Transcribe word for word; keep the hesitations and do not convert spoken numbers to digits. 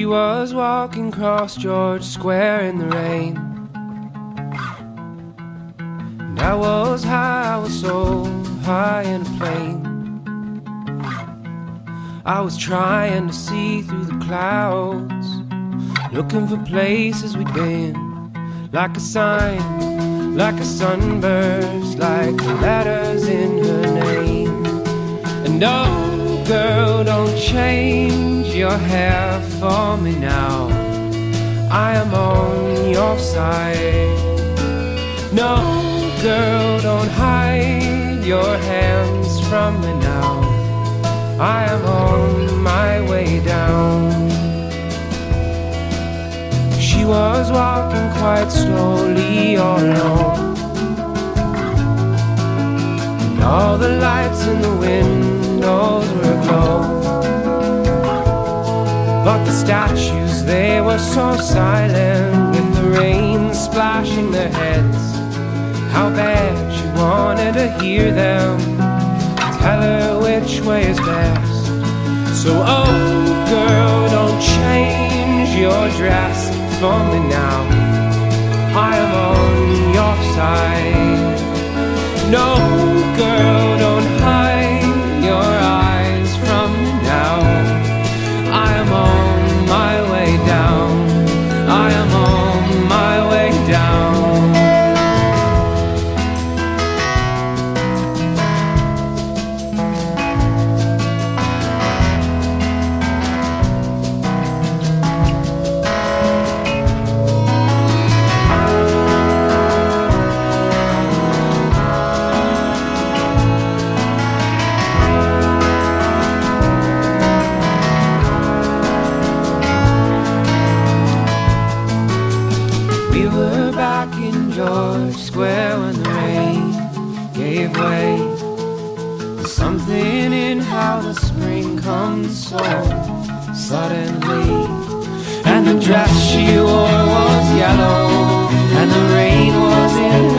was walking across George Square in the rain, and I was high, I was so high in a plane. I was trying to see through the clouds, looking for places we'd been, like a sign, like a sunburst, like the letters in her name. And oh, girl, don't change your hair for me now, I am on your side. No, girl, don't hide your hands from me now, I am on my way down. She was walking quite slowly all alone, and all the lights in the windows were aglow. But the statues, they were so silent, with the rain splashing their heads. How bad she wanted to hear them tell her which way is best. So oh, girl, don't change your dress for me now, I am on your side. No, girl, don't hide your eyes from me now, I am on my way down, I am on my way down. George Square when the rain gave way. There's something in how the spring comes so suddenly. And the dress she wore was yellow, and the rain was in